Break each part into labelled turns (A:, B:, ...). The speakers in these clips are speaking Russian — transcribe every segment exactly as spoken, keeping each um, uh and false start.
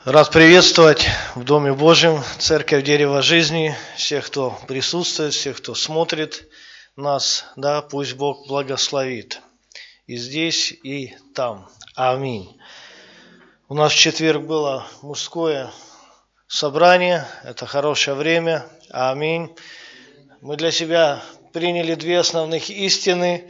A: Рад приветствовать в Доме Божьем, Церковь Дерево Жизни, всех, кто присутствует, всех, кто смотрит нас, да, пусть Бог благословит и здесь, и там. Аминь. У нас в четверг было мужское собрание, это хорошее время. Аминь. Мы для себя приняли две основных истины.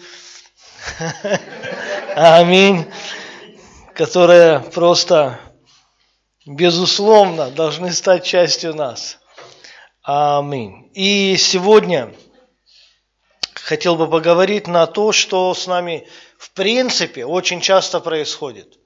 A: Аминь. Которые просто... безусловно, должны стать частью нас. Аминь. И сегодня хотел бы поговорить на то, что с нами в принципе очень часто происходит.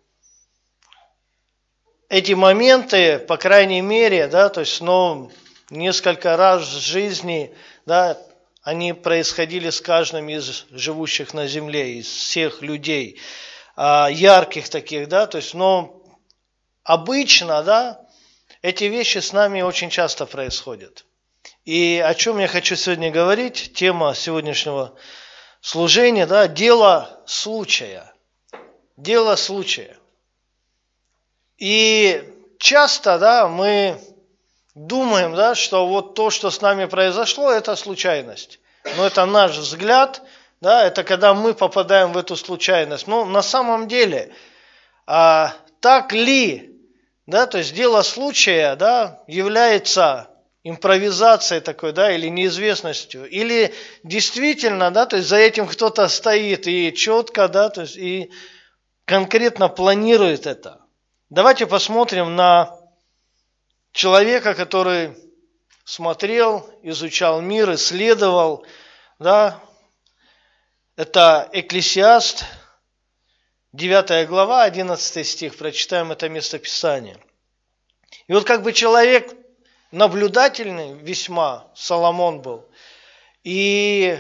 A: Эти моменты, по крайней мере, да, то есть, ну, несколько раз в жизни, да, они происходили с каждым из живущих на земле, из всех людей, ярких таких, да, то есть, ну, обычно, да, эти вещи с нами очень часто происходят. И о чем я хочу сегодня говорить, тема сегодняшнего служения, да, дело случая. Дело случая. И часто, да, мы думаем, да, что вот то, что с нами произошло, это случайность. Но это наш взгляд, да, это когда мы попадаем в эту случайность. Но на самом деле, а, так ли, да, то есть дело случая, да, является импровизацией такой, да, или неизвестностью, или действительно, да, то есть за этим кто-то стоит и четко, да, то есть и конкретно планирует это. Давайте посмотрим на человека, который смотрел, изучал мир, исследовал, да, это Экклесиаст, девятая глава, одиннадцатый стих, прочитаем это местописание. И вот как бы человек наблюдательный весьма, Соломон был, и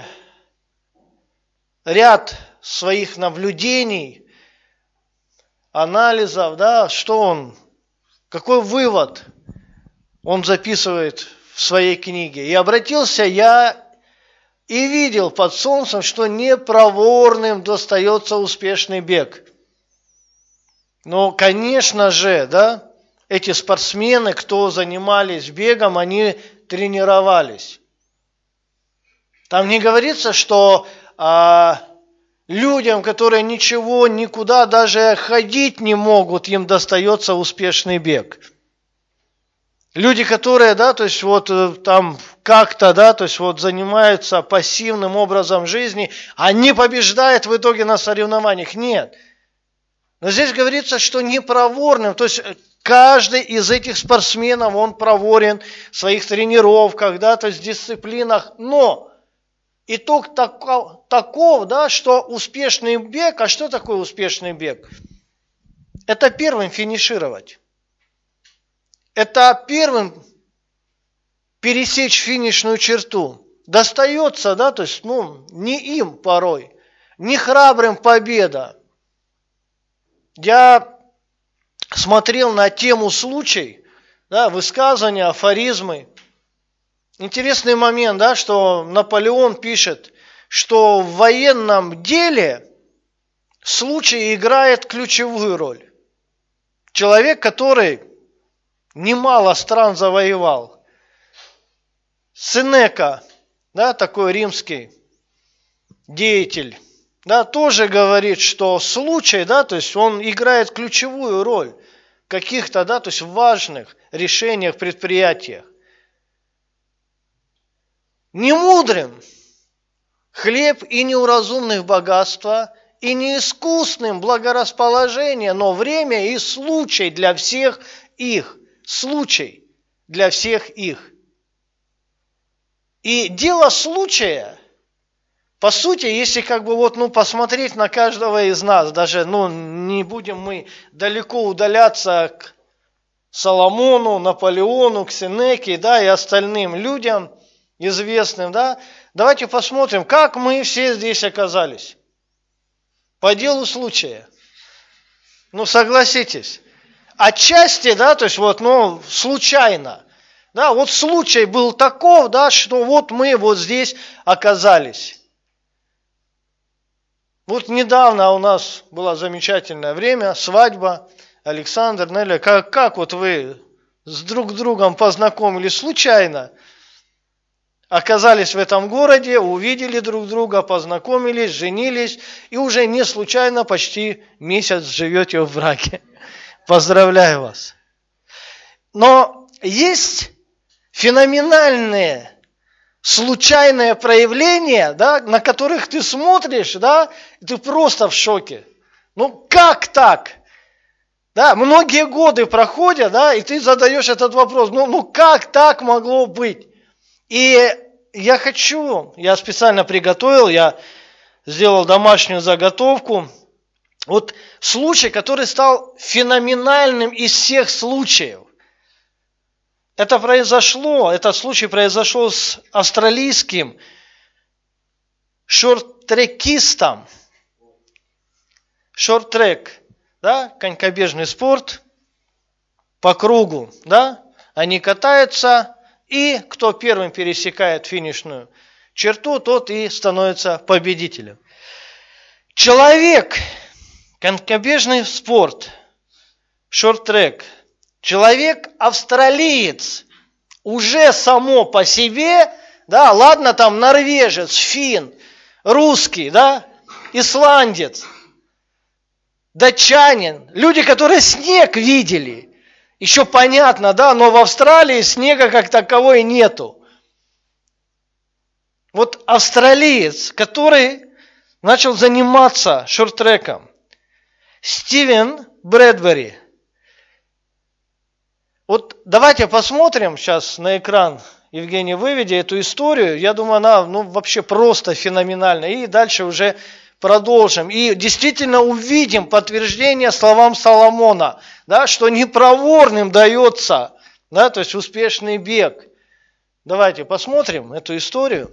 A: ряд своих наблюдений, анализов, да, что он, какой вывод он записывает в своей книге. И обратился я и видел под солнцем, что непроворным достается успешный бег. Но, конечно же, да, эти спортсмены, кто занимались бегом, они тренировались. Там не говорится, что а, людям, которые ничего, никуда даже ходить не могут, им достается успешный бег. Люди, которые, да, то есть вот там как-то, да, то есть вот занимаются пассивным образом жизни, они побеждают в итоге на соревнованиях. Нет. Но здесь говорится, что непроворным, то есть каждый из этих спортсменов, он проворен в своих тренировках, да, то есть в дисциплинах, но итог таков, таков, да, что успешный бег, а что такое успешный бег? Это первым финишировать. Это первым пересечь финишную черту. Достается, да, то есть, ну, не им порой, не храбрым победа. Я смотрел на тему случай, да, высказывания, афоризмы. Интересный момент, да, что Наполеон пишет, что в военном деле случай играет ключевую роль. Человек, который немало стран завоевал. Сенека, да, такой римский деятель, да, тоже говорит, что случай, да, то есть он играет ключевую роль в каких-то, да, то есть важных решениях, предприятиях. Немудрым хлеб и неуразумных богатства, и неискусным благорасположение, но время и случай для всех их. Случай для всех их. И дело случая, по сути, если как бы вот, ну, посмотреть на каждого из нас, даже, ну, не будем мы далеко удаляться к Соломону, Наполеону, к Сенеке, да, и остальным людям известным, да, давайте посмотрим, как мы все здесь оказались. По делу случая. Ну, согласитесь. Отчасти, да, то есть вот, ну, случайно. Да, вот случай был таков, да, что вот мы вот здесь оказались. Вот недавно у нас было замечательное время, свадьба, Александр, Неля, как, как вот вы с друг другом познакомились случайно? Оказались в этом городе, увидели друг друга, познакомились, женились, и уже не случайно почти месяц живете в браке. Поздравляю вас. Но есть феноменальные, случайные проявления, да, на которых ты смотришь, да, и ты просто в шоке. Ну как так? Да, многие годы проходят, да, и ты задаешь этот вопрос, ну, ну как так могло быть? И я хочу, я специально приготовил, я сделал домашнюю заготовку. Вот случай, который стал феноменальным из всех случаев. Это произошло, этот случай произошел с австралийским шорт-трекистом. Шорт-трек, да, конькобежный спорт по кругу, да, они катаются. И кто первым пересекает финишную черту, тот и становится победителем. Человек, конькобежный спорт, шорт-трек, человек-австралиец, уже само по себе, да, ладно там норвежец, финн, русский, да, исландец, датчанин, люди, которые снег видели, еще понятно, да, но в Австралии снега как такового и нету. Вот австралиец, который начал заниматься шорт-треком, Стивен Брэдбери. Вот давайте посмотрим сейчас на экран, Евгений, выведи эту историю. Я думаю, она ну, вообще просто феноменальна. И дальше уже продолжим. И действительно увидим подтверждение словам Соломона, да, что непроворным дается, да, то есть успешный бег. Давайте посмотрим эту историю.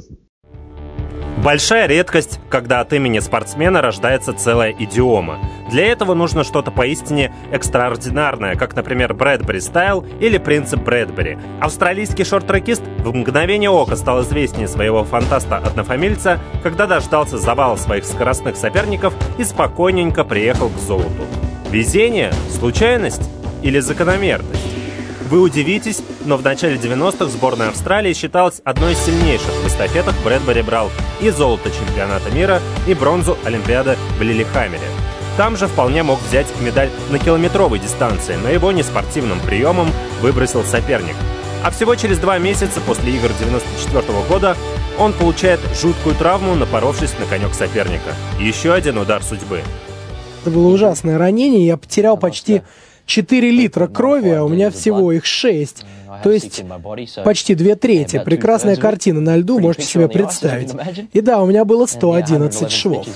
B: Большая редкость, когда от имени спортсмена рождается целая идиома. Для этого нужно что-то поистине экстраординарное, как, например, Брэдбери Стайл или принцип Брэдбери. Австралийский шорт-трекист в мгновение ока стал известнее своего фантаста-однофамильца, когда дождался завала своих скоростных соперников и спокойненько приехал к золоту. Везение? Случайность? Или закономерность? Вы удивитесь, но в начале девяностых сборная Австралии считалась одной из сильнейших. В эстафетах Брэдбери брал и золото чемпионата мира, и бронзу Олимпиады в Лилихаммере. Там же вполне мог взять медаль на километровой дистанции, но его неспортивным приемом выбросил соперник. А всего через два месяца после игр девяносто четвёртого года он получает жуткую травму, напоровшись на конек соперника. Еще один удар судьбы.
C: Это было ужасное ранение, я потерял почти четыре литра крови, а у меня всего их шесть. То есть почти две трети. Прекрасная картина на льду, можете себе представить. И да, у меня было сто одиннадцать швов.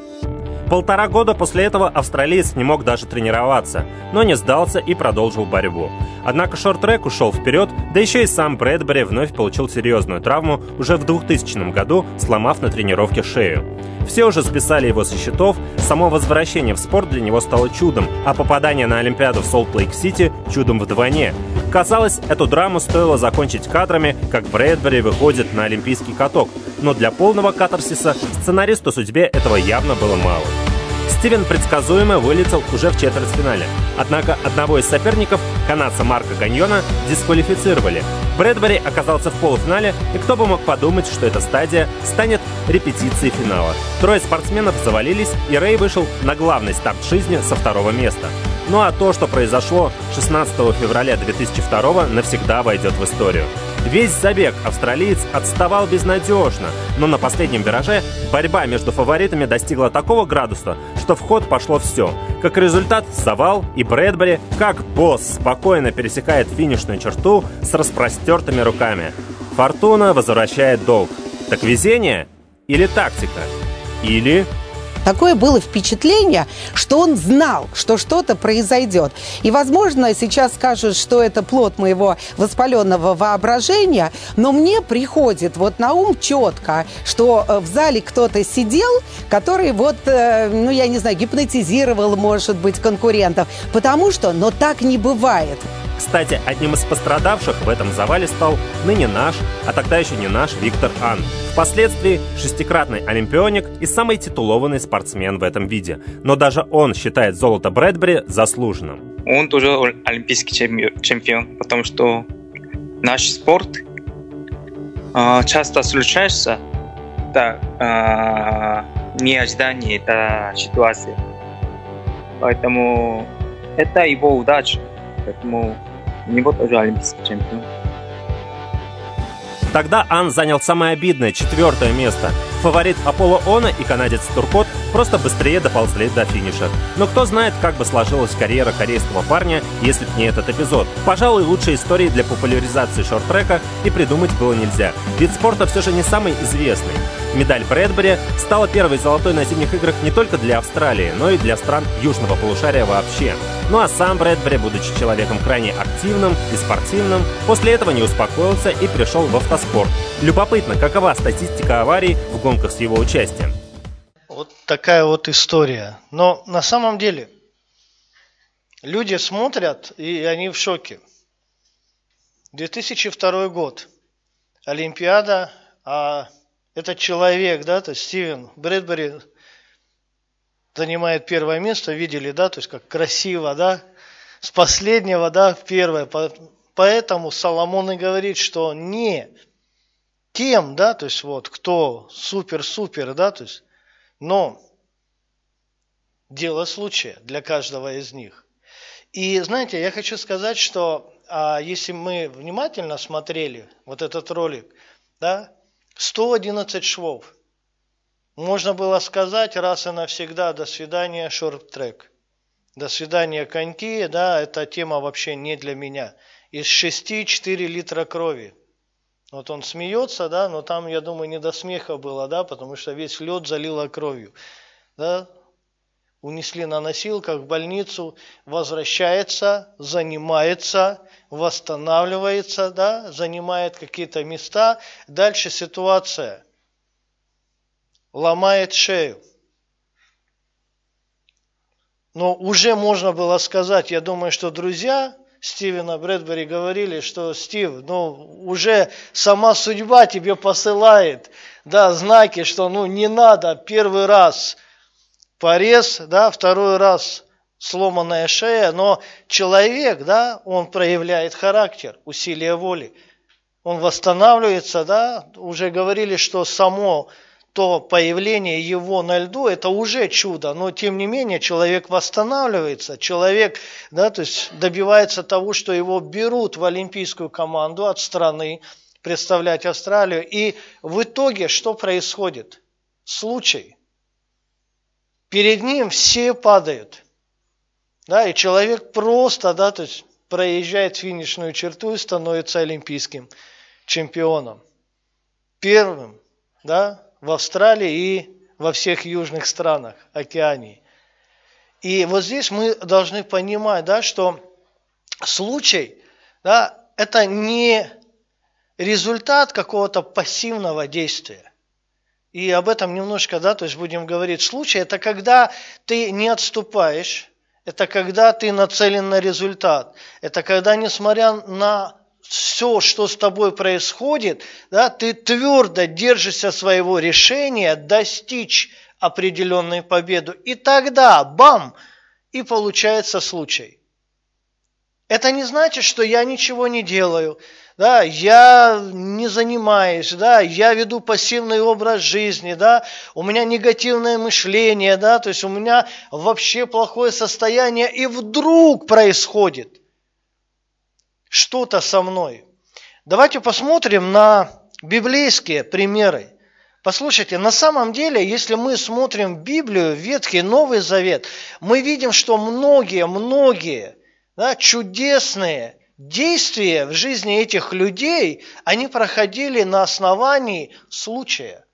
B: Полтора года после этого австралиец не мог даже тренироваться, но не сдался и продолжил борьбу. Однако шорт-трек ушел вперед, да еще и сам Брэдбери вновь получил серьезную травму уже в двухтысячном году, сломав на тренировке шею. Все уже списали его со счетов, само возвращение в спорт для него стало чудом, а попадание на Олимпиаду в Солт-Лейк-Сити чудом вдвойне. Казалось, эту драму стоило закончить кадрами, как Брэдбери выходит на олимпийский каток, но для полного катарсиса сценаристу судьбе этого явно было мало. Стивен предсказуемо вылетел уже в четвертьфинале. Однако одного из соперников, канадца Марка Ганьона, дисквалифицировали. Брэдбери оказался в полуфинале, и кто бы мог подумать, что эта стадия станет репетицией финала. Трое спортсменов завалились, и Рэй вышел на главный старт жизни со второго места. Ну а то, что произошло шестнадцатого февраля две тысячи второго, навсегда войдет в историю. Весь забег австралиец отставал безнадежно, но на последнем вираже борьба между фаворитами достигла такого градуса, что в ход пошло все. Как результат, завал, и Брэдбери, как босс, спокойно пересекает финишную черту с распростертыми руками. Фортуна возвращает долг. Так везение или тактика? Или...
D: Такое было впечатление, что он знал, что что-то произойдет. И, возможно, сейчас скажут, что это плод моего воспаленного воображения, но мне приходит вот на ум четко, что в зале кто-то сидел, который вот, ну, я не знаю, гипнотизировал, может быть, конкурентов. Потому что, но так не бывает.
B: Кстати, одним из пострадавших в этом завале стал ныне наш, а тогда еще не наш, Виктор Ан. Впоследствии шестикратный олимпионик и самый титулованный спортсмен в этом виде. Но даже он считает золото Брэдбери заслуженным.
E: он тоже олимпийский чемпион, потому что наш спорт э, часто случается да, э, неожиданные да, ситуации. Поэтому это его удача. Поэтому у него тоже олимпийский чемпион.
B: Тогда Ан занял самое обидное, четвертое место. Фаворит Аполло Оно и канадец Туркот просто быстрее доползли до финиша. Но кто знает, как бы сложилась карьера корейского парня, если б не этот эпизод. Пожалуй, лучшей истории для популяризации шорт-трека и придумать было нельзя. Вид спорта все же не самый известный. Медаль Брэдбери стала первой золотой на зимних играх не только для Австралии, но и для стран южного полушария вообще. Ну а сам Брэдбери, будучи человеком крайне активным и спортивным, после этого не успокоился и перешел в автоспорт. Любопытно, какова статистика аварий в гонках с его участием.
A: Вот такая вот история. Но на самом деле люди смотрят, и они в шоке. две тысячи второй год. Олимпиада, а этот человек, да, то есть Стивен Брэдбери занимает первое место, видели, да, то есть как красиво, да, с последнего, да, в первое. Поэтому Соломон и говорит, что не тем, да, то есть вот, кто супер-супер, да, то есть, но дело случая для каждого из них. И знаете, я хочу сказать, что а, если мы внимательно смотрели вот этот ролик, да, сто одиннадцать швов. Можно было сказать раз и навсегда до свидания шорт-трек. До свидания коньки, да, эта тема вообще не для меня. Из шести четыре литра крови. Вот он смеется, да, но там, я думаю, не до смеха было, да, потому что весь лед залило кровью. Да. Унесли на носилках в больницу, возвращается, занимается, восстанавливается, да, занимает какие-то места. Дальше ситуация. Ломает шею. Но уже можно было сказать, я думаю, что друзья Стивена Брэдбери говорили, что Стив, ну уже сама судьба тебе посылает, да, знаки, что ну не надо первый раз порез, да, второй раз сломанная шея, но человек, да, он проявляет характер, усилие воли, он восстанавливается, да, уже говорили, что само то появление его на льду, это уже чудо, но тем не менее человек восстанавливается, человек, да, то есть добивается того, что его берут в олимпийскую команду от страны, представлять Австралию, и в итоге что происходит? Случай. Перед ним все падают, да, и человек просто, да, то есть проезжает финишную черту и становится олимпийским чемпионом. Первым, да, в Австралии и во всех южных странах Океании. И вот здесь мы должны понимать, да, что случай, да, это не результат какого-то пассивного действия. И об этом немножко, да, то есть будем говорить. Случай – это когда ты не отступаешь, это когда ты нацелен на результат, это когда, несмотря на все, что с тобой происходит, да, ты твердо держишься своего решения достичь определенной победы. И тогда, бам, и получается случай. Это не значит, что я ничего не делаю, да, я не занимаюсь, да, я веду пассивный образ жизни, да, у меня негативное мышление, да, то есть у меня вообще плохое состояние, и вдруг происходит что-то со мной. Давайте посмотрим на библейские примеры. Послушайте, на самом деле, если мы смотрим Библию, Ветхий, Новый Завет, мы видим, что многие-многие, да, чудесные действия в жизни этих людей, они проходили на основании случая.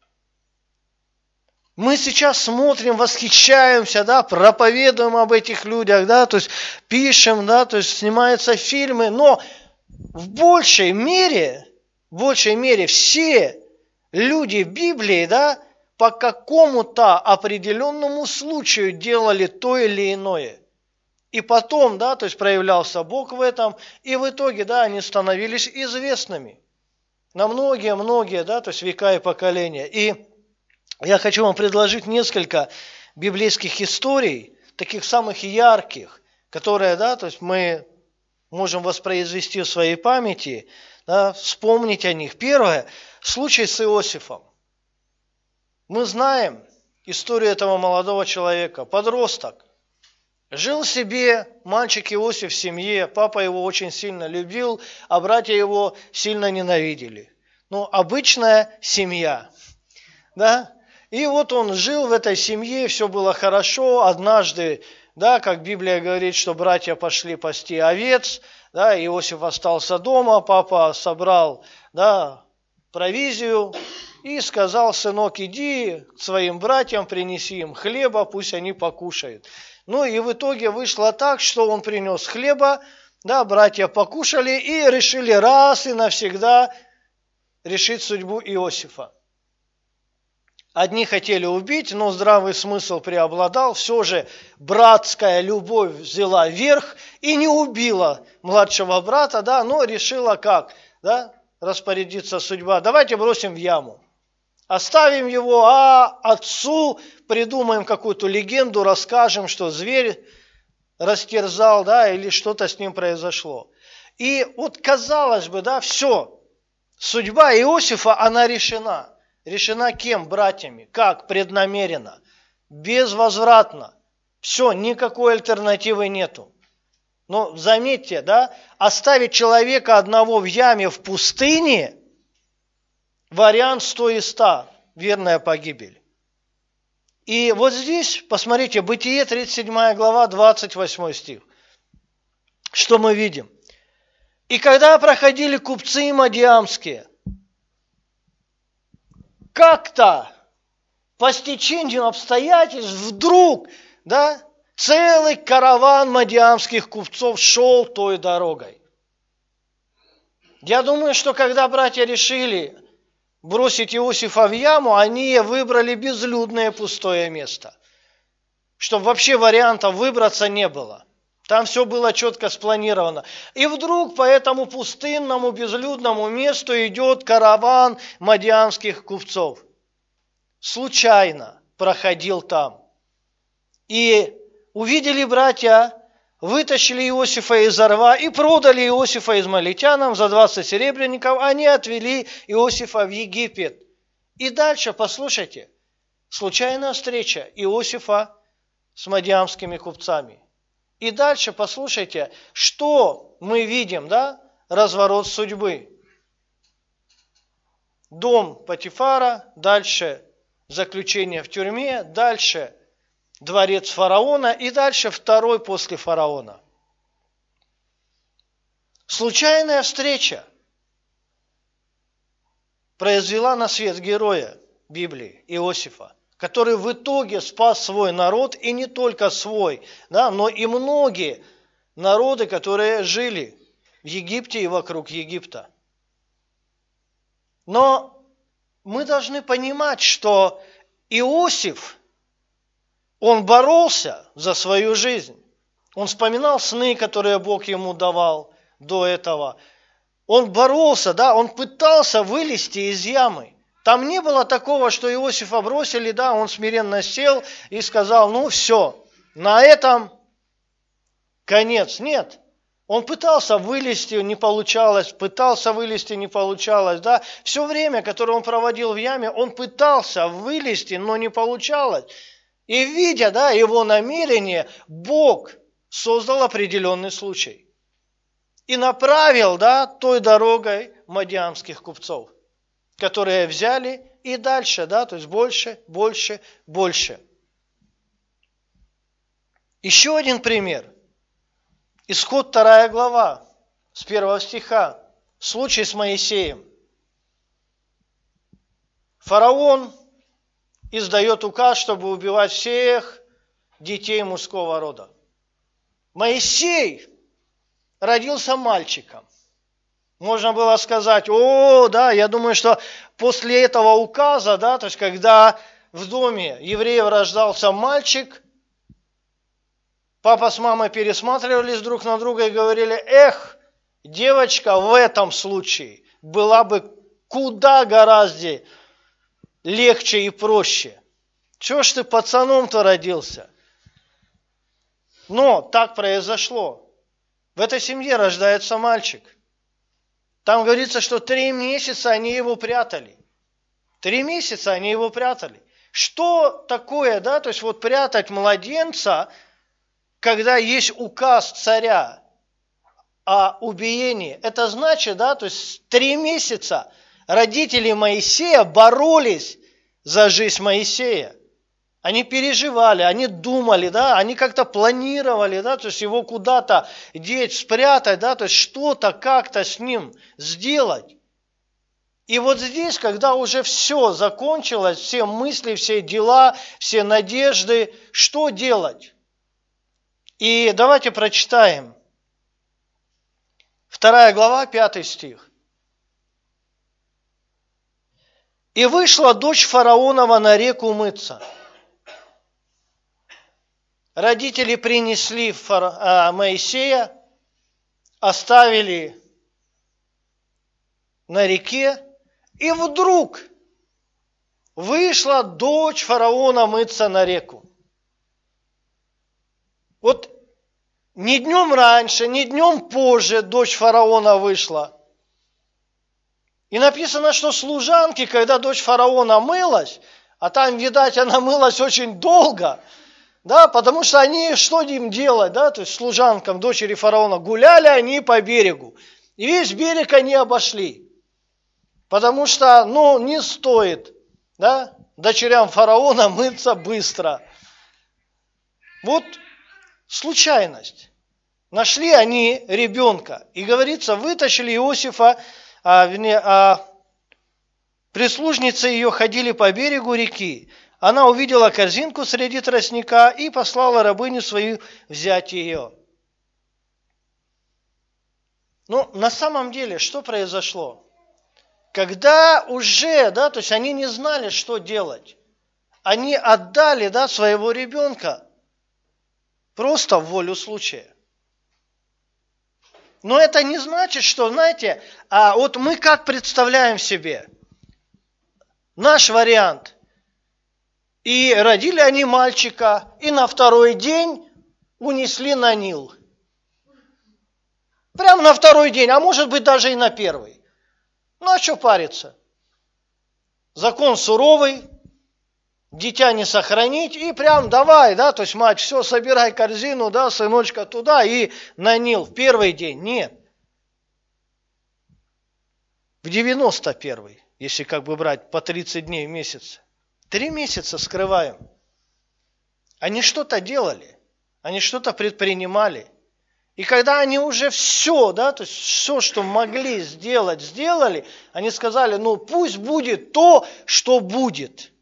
A: Мы сейчас смотрим, восхищаемся, да, проповедуем об этих людях, да, то есть пишем, да, то есть снимаются фильмы, но в большей мере, в большей мере все люди в Библии, да, по какому-то определенному случаю делали то или иное. И потом, да, то есть проявлялся Бог в этом, и в итоге, да, они становились известными на многие-многие, да, то есть века и поколения. И я хочу вам предложить несколько библейских историй, таких самых ярких, которое, да, то есть мы можем воспроизвести в своей памяти, да, вспомнить о них. Первое, случай с Иосифом. Мы знаем историю этого молодого человека, подросток. Жил себе мальчик Иосиф в семье, папа его очень сильно любил, а братья его сильно ненавидели. Ну, обычная семья, да? И вот он жил в этой семье, все было хорошо. Однажды, да, как Библия говорит, что братья пошли пасти овец, да, Иосиф остался дома, папа собрал, да, провизию и сказал: сынок, иди к своим братьям, принеси им хлеба, пусть они покушают. Ну и в итоге вышло так, что он принес хлеба, да, братья покушали и решили раз и навсегда решить судьбу Иосифа. Одни хотели убить, но здравый смысл преобладал. Все же братская любовь взяла верх и не убила младшего брата, да, но решила как, да, распорядиться судьба. Давайте бросим в яму. Оставим его, а отцу придумаем какую-то легенду, расскажем, что зверь растерзал, да, или что-то с ним произошло. И вот казалось бы, да, все, судьба Иосифа, она решена. Решена кем? Братьями. Как? Преднамеренно. Безвозвратно. Все, никакой альтернативы нету. Но заметьте, да, оставить человека одного в яме в пустыне, вариант сто из ста, верная погибель. И вот здесь, посмотрите, Бытие, тридцать седьмая глава, двадцать восьмой стих. Что мы видим? И когда проходили купцы мадиамские, как-то по стечению обстоятельств вдруг, да, целый караван мадиамских купцов шел той дорогой. Я думаю, что когда братья решили бросить Иосифа в яму, они выбрали безлюдное пустое место, чтобы вообще вариантов выбраться не было. Там все было четко спланировано. И вдруг по этому пустынному, безлюдному месту идет караван мадиамских купцов. Случайно проходил там. И увидели братья, вытащили Иосифа из рва и продали Иосифа измалитянам за двадцать серебряников. Они отвели Иосифа в Египет. И дальше, послушайте, случайная встреча Иосифа с мадиамскими купцами. И дальше послушайте, что мы видим, да? Разворот судьбы. Дом Потифара, дальше заключение в тюрьме, дальше дворец фараона и дальше второй после фараона. Случайная встреча произвела на свет героя Библии, Иосифа, который в итоге спас свой народ, и не только свой, да, но и многие народы, которые жили в Египте и вокруг Египта. Но мы должны понимать, что Иосиф, он боролся за свою жизнь. Он вспоминал сны, которые Бог ему давал до этого. Он боролся, да, он пытался вылезти из ямы. Там не было такого, что Иосифа бросили, да, он смиренно сел и сказал: ну все, на этом конец. Нет, он пытался вылезти, не получалось, пытался вылезти, не получалось, да. Все время, которое он проводил в яме, он пытался вылезти, но не получалось. И видя, да, его намерение, Бог создал определенный случай. И направил, да, той дорогой мадиамских купцов, которые взяли и дальше, да, то есть больше, больше, больше. Еще один пример. Исход вторая глава, с первого стиха. Случай с Моисеем. Фараон издает указ, чтобы убивать всех детей мужского рода. Моисей родился мальчиком. Можно было сказать: о, да, я думаю, что после этого указа, да, то есть когда в доме евреев рождался мальчик, папа с мамой пересматривались друг на друга и говорили: эх, девочка в этом случае была бы куда гораздо легче и проще. Чего ж ты пацаном-то родился? Но так произошло. В этой семье рождается мальчик. Там говорится, что три месяца они его прятали. Три месяца они его прятали. Что такое, да, то есть вот прятать младенца, когда есть указ царя о убиении? Это значит, да, то есть три месяца родители Моисея боролись за жизнь Моисея. Они переживали, они думали, да, они как-то планировали, да, то есть его куда-то деть, спрятать, да, то есть что-то как-то с ним сделать. И вот здесь, когда уже все закончилось, все мысли, все дела, все надежды, что делать? И давайте прочитаем. Вторая глава, пятый стих. «И вышла дочь фараонова на реку мыться». Родители принесли Моисея, оставили на реке, и вдруг вышла дочь фараона мыться на реку. Вот ни днем раньше, ни днем позже дочь фараона вышла. И написано, что служанки, когда дочь фараона мылась, а там, видать, она мылась очень долго, да, потому что они, что им делать, да, то есть служанкам дочери фараона, гуляли они по берегу. И весь берег они обошли. Потому что, ну, не стоит, да, дочерям фараона мыться быстро. Вот случайность. Нашли они ребенка. И говорится, вытащили Иосифа, а, вернее, а, прислужницы ее ходили по берегу реки. Она увидела корзинку среди тростника и послала рабыню свою взять ее. Ну, на самом деле, что произошло? Когда уже, да, то есть они не знали, что делать, они отдали, да, своего ребенка просто в волю случая. Но это не значит, что, знаете, а вот мы как представляем себе наш вариант. И родили они мальчика, и на второй день унесли на Нил. Прямо на второй день, а может быть даже и на первый. Ну а что париться? Закон суровый, дитя не сохранить, и прям давай, да, то есть мать, все, собирай корзину, да, сыночка туда и на Нил в первый день. Нет. В девяносто первый, если как бы брать по тридцать дней в месяц. Три месяца скрываем. Они что-то делали, они что-то предпринимали. И когда они уже все, да, то есть все, что могли сделать, сделали, они сказали, ну пусть будет то, что будет.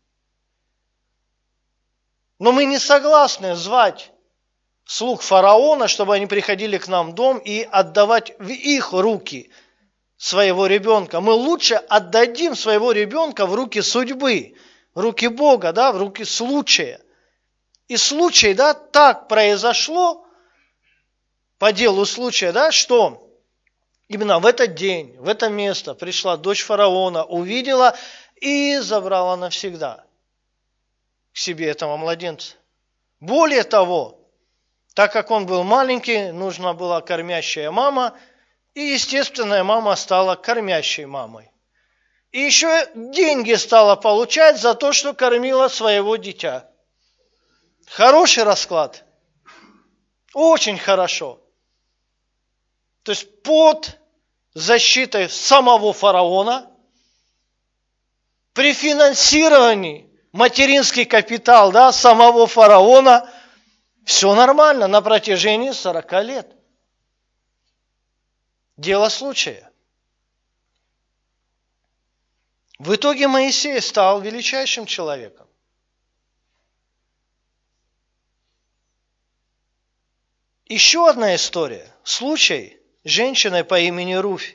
A: Но мы не согласны звать слуг фараона, чтобы они приходили к нам в дом и отдавать в их руки своего ребенка. Мы лучше отдадим своего ребенка в руки судьбы, в руки Бога, да, в руки случая. И случай, да, так произошло по делу случая, да, что именно в этот день, в это место пришла дочь фараона, увидела и забрала навсегда к себе этого младенца. Более того, так как он был маленький, нужна была кормящая мама, и естественная мама стала кормящей мамой. И еще деньги стала получать за то, что кормила своего дитя. Хороший расклад. Очень хорошо. То есть под защитой самого фараона, при финансировании материнский капитал, да, самого фараона, все нормально на протяжении сорока лет. Дело случая. В итоге Моисей стал величайшим человеком. Еще одна история. Случай с женщиной по имени Руфь.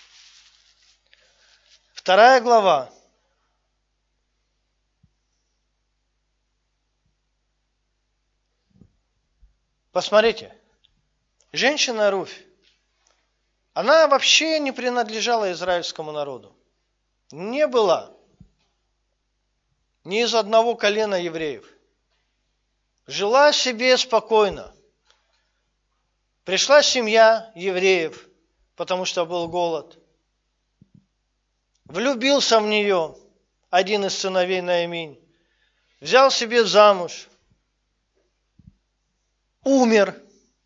A: Вторая глава. Посмотрите. Женщина Руфь. Она вообще не принадлежала израильскому народу. Не была ни из одного колена евреев. Жила себе спокойно. Пришла семья евреев, потому что был голод. Влюбился в нее один из сыновей Нааминь. Взял себе замуж. Умер.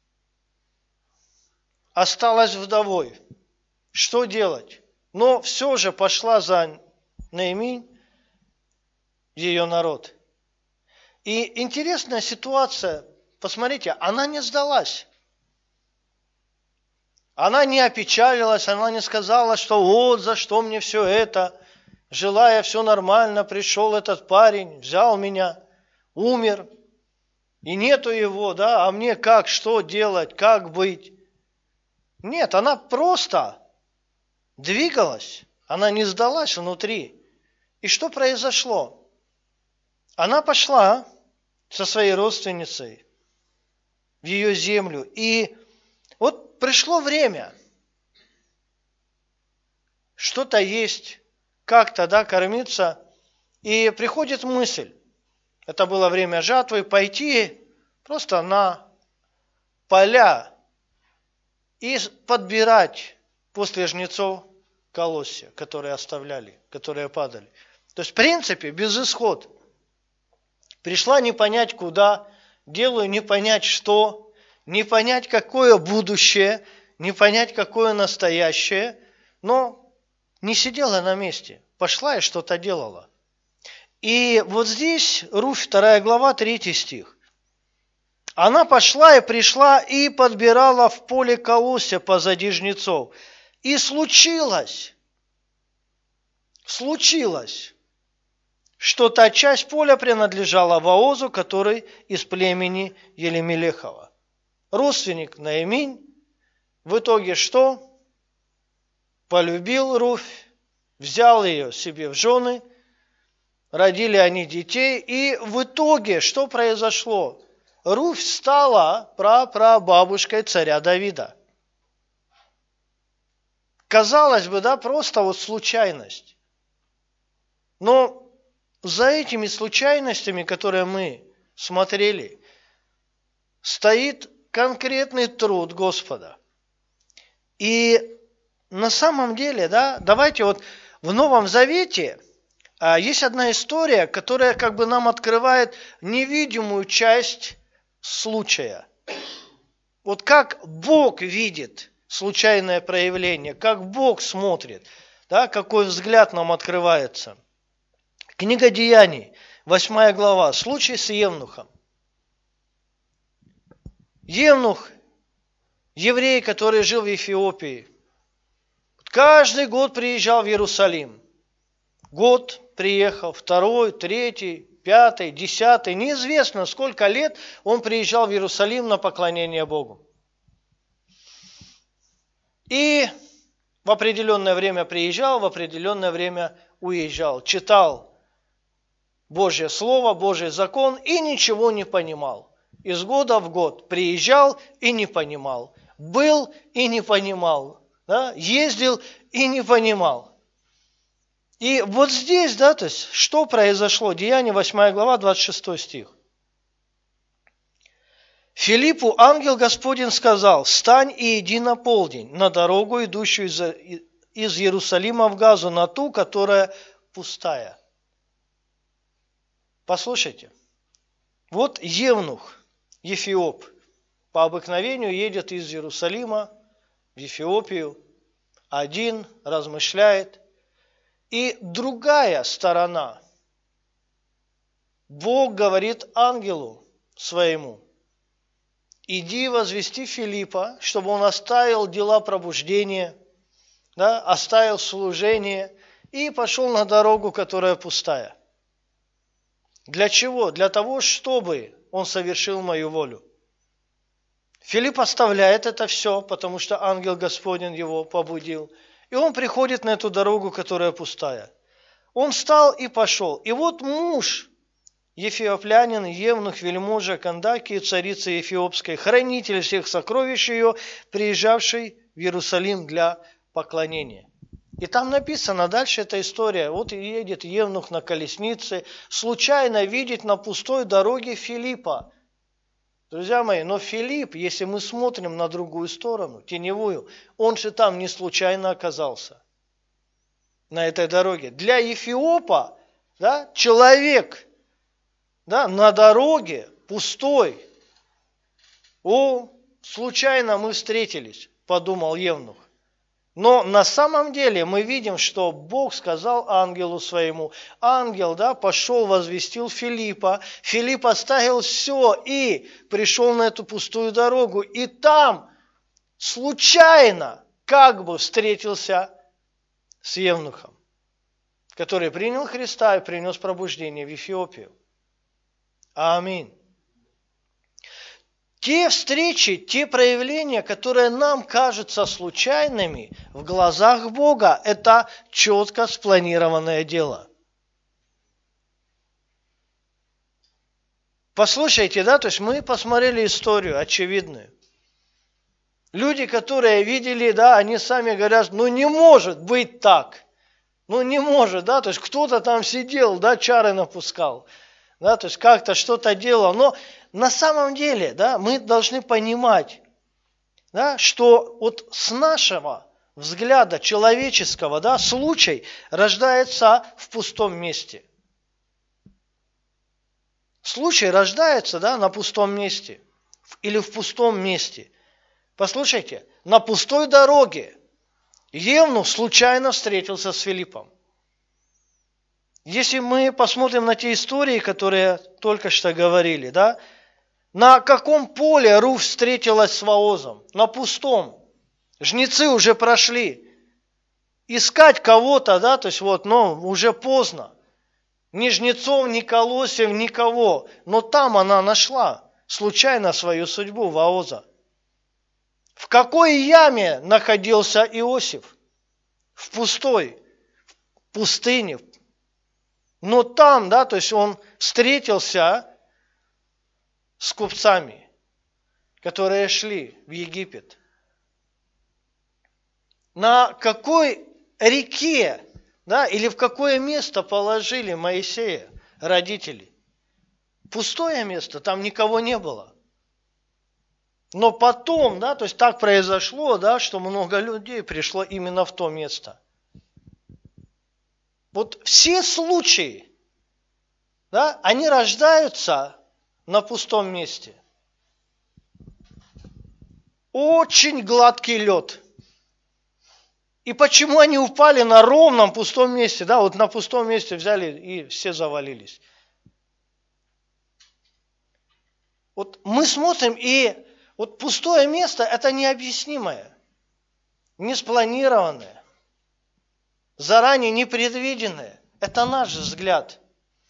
A: Осталась вдовой. Что делать? Но все же пошла за Нааминь ее народ. И интересная ситуация, посмотрите, она не сдалась. Она не опечалилась, она не сказала, что вот за что мне все это. Жила я, все нормально, пришел этот парень, взял меня, умер. И нету его, да, а мне как, что делать, как быть? Нет, она просто двигалась, она не сдалась внутри. И что произошло? Она пошла со своей родственницей в ее землю. И вот пришло время что-то есть, как-то, да, кормиться. И приходит мысль, это было время жатвы, пойти просто на поля и подбирать после жнецов колосья, которые оставляли, которые падали. То есть, в принципе, безысход. Пришла не понять куда, делаю не понять что, не понять какое будущее, не понять какое настоящее, но не сидела на месте, пошла и что-то делала. И вот здесь, Руфь, вторая глава, третий стих. Она пошла и пришла и подбирала в поле колосья позади жнецов. И случилось, случилось, что та часть поля принадлежала Воозу, который из племени Елемелехова. Родственник Нааминь в итоге что? Полюбил Руфь, взял ее себе в жены, родили они детей, и в итоге что произошло? Руфь стала прапрабабушкой царя Давида. Казалось бы, да, просто вот случайность. Но за этими случайностями, которые мы смотрели, стоит конкретный труд Господа. И на самом деле, да, давайте вот в Новом Завете а, есть одна история, которая как бы нам открывает невидимую часть случая. Вот как Бог видит случайное проявление, как Бог смотрит, да, какой взгляд нам открывается. Книга Деяний, восьмая глава, случай с Евнухом. Евнух, еврей, который жил в Эфиопии, каждый год приезжал в Иерусалим. Год приехал, второй, третий, пятый, десятый, неизвестно сколько лет он приезжал в Иерусалим на поклонение Богу. И в определенное время приезжал, в определенное время уезжал, читал Божье Слово, Божий закон и ничего не понимал. Из года в год приезжал и не понимал, был и не понимал, да? Ездил и не понимал. И вот здесь, да, то есть, что произошло? Деяния, восьмая глава, двадцать шестой стих. Филиппу ангел Господень сказал: «Встань и иди на полдень, на дорогу, идущую из, из Иерусалима в Газу, на ту, которая пустая». Послушайте, вот Евнух, Эфиоп, по обыкновению едет из Иерусалима в Эфиопию, один размышляет, и другая сторона. Бог говорит ангелу своему: иди возвести Филиппа, чтобы он оставил дела пробуждения, да, оставил служение и пошел на дорогу, которая пустая. Для чего? Для того, чтобы он совершил мою волю. Филипп оставляет это все, потому что ангел Господень его побудил. И он приходит на эту дорогу, которая пустая. Он встал и пошел. И вот муж, ефиоплянин, евнух, вельможа, Кандакии, царицы Эфиопской, хранитель всех сокровищ ее, приезжавший в Иерусалим для поклонения. И там написано, дальше эта история. Вот едет евнух на колеснице, случайно видит на пустой дороге Филиппа. Друзья мои, но Филипп, если мы смотрим на другую сторону, теневую, он же там не случайно оказался на этой дороге. Для Эфиопа, да, человек, да, на дороге пустой. О, случайно мы встретились, подумал евнух. Но на самом деле мы видим, что Бог сказал ангелу своему. Ангел, да, пошел, возвестил Филиппа. Филипп оставил все и пришел на эту пустую дорогу. И там случайно как бы встретился с евнухом, который принял Христа и принес пробуждение в Эфиопию. Аминь. Те встречи, те проявления, которые нам кажутся случайными, в глазах Бога, это четко спланированное дело. Послушайте, да, то есть мы посмотрели историю очевидную. Люди, которые видели, да, они сами говорят, ну не может быть так. Ну не может, да, то есть кто-то там сидел, да, чары напускал. Да, то есть как-то что-то делал. Но на самом деле, да, мы должны понимать, да, что вот с нашего взгляда человеческого, да, случай рождается в пустом месте. Случай рождается, да, на пустом месте или в пустом месте. Послушайте, на пустой дороге евнух случайно встретился с Филиппом. Если мы посмотрим на те истории, которые только что говорили, да, на каком поле Руфь встретилась с Воозом? На пустом. Жнецы уже прошли. Искать кого-то, да, то есть вот, но уже поздно. Ни жнецов, ни колосьев, никого. Но там она нашла случайно свою судьбу, Вооза. В какой яме находился Иосиф? В пустой, в пустыне. Но там, да, то есть он встретился с купцами, которые шли в Египет. На какой реке, да, или в какое место положили Моисея родители? Пустое место, там никого не было. Но потом, да, то есть так произошло, да, что много людей пришло именно в то место. Вот все случаи, да, они рождаются на пустом месте. Очень гладкий лед. И почему они упали на ровном пустом месте? Да, вот на пустом месте взяли и все завалились. Вот мы смотрим, и вот пустое место – это необъяснимое, не спланированное, заранее непредвиденное. Это наш взгляд.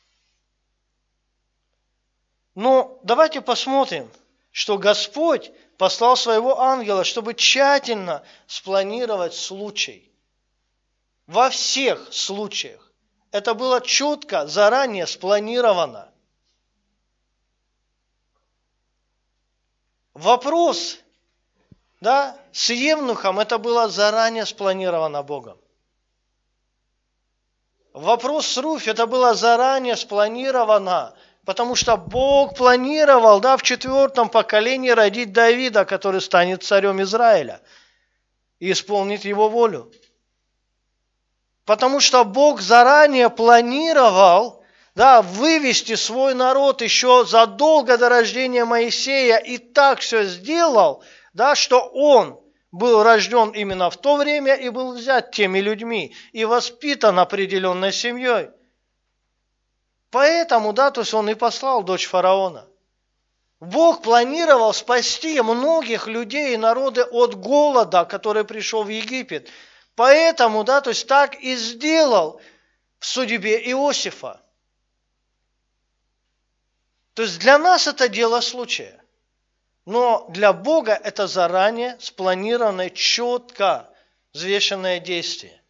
A: Но давайте посмотрим, что Господь послал своего ангела, чтобы тщательно спланировать случай. Во всех случаях. Это было четко, заранее спланировано. Вопрос, да, с евнухом, это было заранее спланировано Богом. Вопрос с Руфь, это было заранее спланировано, потому что Бог планировал, да, в четвертом поколении родить Давида, который станет царем Израиля и исполнит его волю. Потому что Бог заранее планировал, да, вывести свой народ еще задолго до рождения Моисея, и так все сделал, да, что он был рожден именно в то время и был взят теми людьми и воспитан определенной семьей. Поэтому, да, то есть он и послал дочь фараона. Бог планировал спасти многих людей и народы от голода, который пришел в Египет. Поэтому, да, то есть так и сделал в судьбе Иосифа. То есть для нас это дело случая. Но для Бога это заранее спланированное, четко взвешенное действие.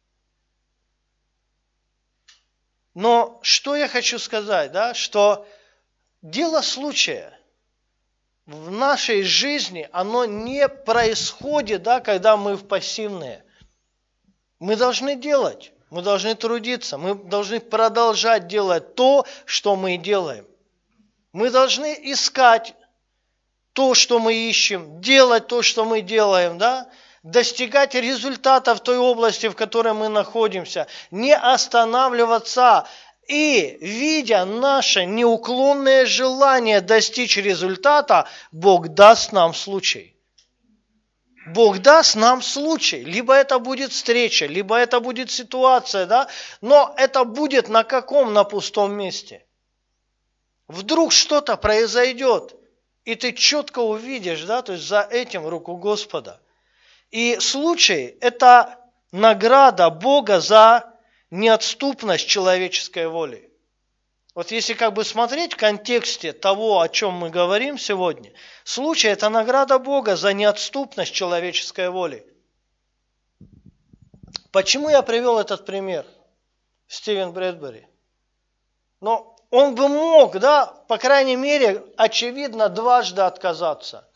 A: Но что я хочу сказать, да, что дело случая в нашей жизни, оно не происходит, да, когда мы в пассивные. Мы должны делать, мы должны трудиться, мы должны продолжать делать то, что мы делаем. Мы должны искать то, что мы ищем, делать то, что мы делаем, да? Достигать результата в той области, в которой мы находимся, не останавливаться. И, видя наше неуклонное желание достичь результата, Бог даст нам случай. Бог даст нам случай. Либо это будет встреча, либо это будет ситуация, да? Но это будет на каком? На пустом месте. Вдруг что-то произойдет, и ты четко увидишь, да, то есть за этим руку Господа. И случай – это награда Бога за неотступность человеческой воли. Вот если как бы смотреть в контексте того, о чем мы говорим сегодня, случай – это награда Бога за неотступность человеческой воли. Почему я привел этот пример? Стивен Брэдбери. Но он бы мог, да, по крайней мере, очевидно, дважды отказаться.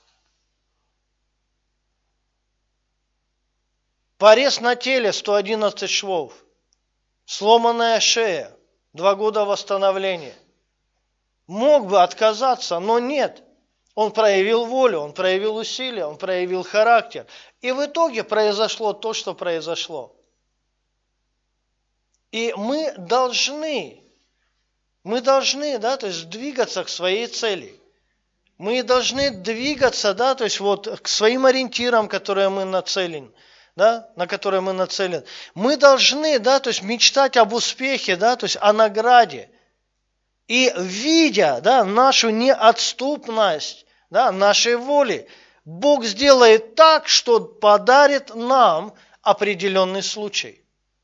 A: Порез на теле сто одиннадцать швов, сломанная шея, два года восстановления. Мог бы отказаться, но нет. Он проявил волю, он проявил усилия, он проявил характер. И в итоге произошло то, что произошло. И мы должны, мы должны, да, то есть двигаться к своей цели. Мы должны двигаться, да, то есть вот к своим ориентирам, которые мы нацелены. Да, на которые мы нацелены. Мы должны, да, то есть мечтать об успехе, да, то есть о награде. И видя, да, нашу неотступность, да, нашей воли, Бог сделает так, что подарит нам определенный случай,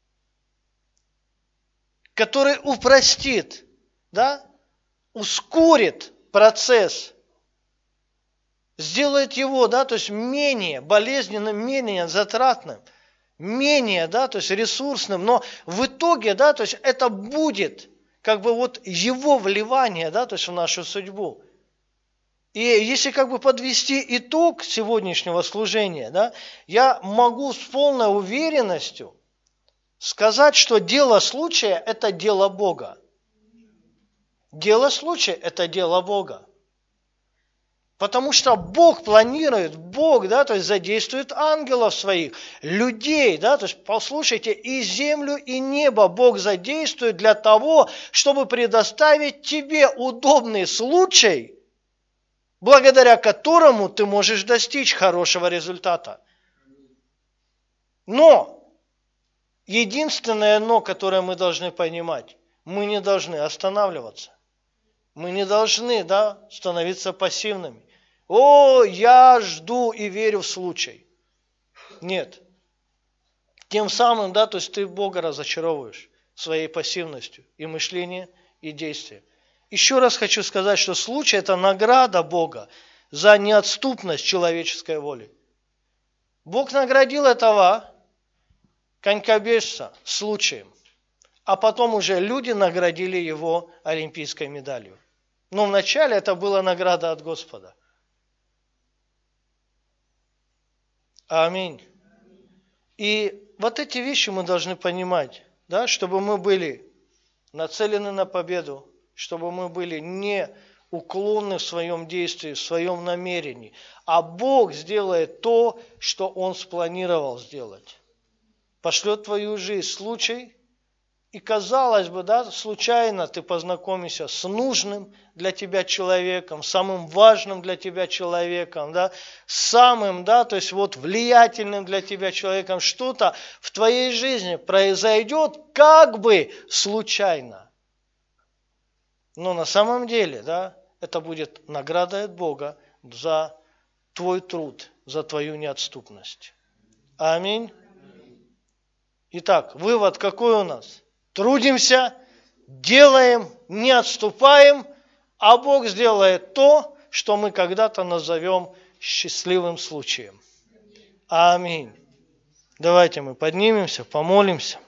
A: который упростит, да, ускорит процесс, сделает его, да, то есть менее болезненным, менее затратным, менее, да, то есть ресурсным, но в итоге, да, то есть это будет как бы вот его вливание, да, то есть в нашу судьбу. И если как бы подвести итог сегодняшнего служения, да, я могу с полной уверенностью сказать, что дело случая – это дело Бога. Дело случая – это дело Бога. Потому что Бог планирует, Бог, да, то есть задействует ангелов своих, людей, да, то есть послушайте, и землю, и небо Бог задействует для того, чтобы предоставить тебе удобный случай, благодаря которому ты можешь достичь хорошего результата. Но, единственное но, которое мы должны понимать, мы не должны останавливаться. Мы не должны, да, становиться пассивными. О, я жду и верю в случай. Нет. Тем самым, да, то есть ты Бога разочаровываешь своей пассивностью и мышлением, и действием. Еще раз хочу сказать, что случай – это награда Бога за неотступность человеческой воли. Бог наградил этого конькобежца случаем, а потом уже люди наградили его олимпийской медалью. Но вначале это была награда от Господа. Аминь. И вот эти вещи мы должны понимать, да, чтобы мы были нацелены на победу, чтобы мы были не уклонны в своем действии, в своем намерении. А Бог сделает то, что Он спланировал сделать. Пошлет в твою жизнь случай, и казалось бы, да, случайно ты познакомишься с нужным для тебя человеком, самым важным для тебя человеком, да, самым, да, то есть вот влиятельным для тебя человеком. Что-то в твоей жизни произойдет как бы случайно. Но на самом деле, да, это будет награда от Бога за твой труд, за твою неотступность. Аминь. Итак, вывод какой у нас? Трудимся, делаем, не отступаем, а Бог сделает то, что мы когда-то назовем счастливым случаем. Аминь. Давайте мы поднимемся, помолимся.